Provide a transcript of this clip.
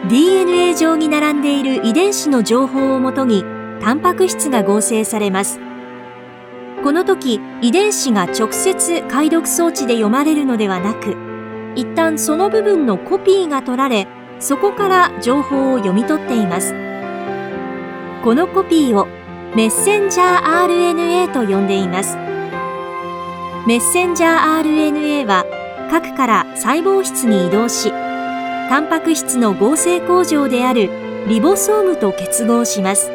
DNA 上に並んでいる遺伝子の情報をもとにタンパク質が合成されます。この時、遺伝子が直接解読装置で読まれるのではなく、一旦その部分のコピーが取られ、そこから情報を読み取っています。このコピーをメッセンジャー RNA と呼んでいます。メッセンジャー RNA は核から細胞質に移動し、タンパク質の合成工場であるリボソームと結合します。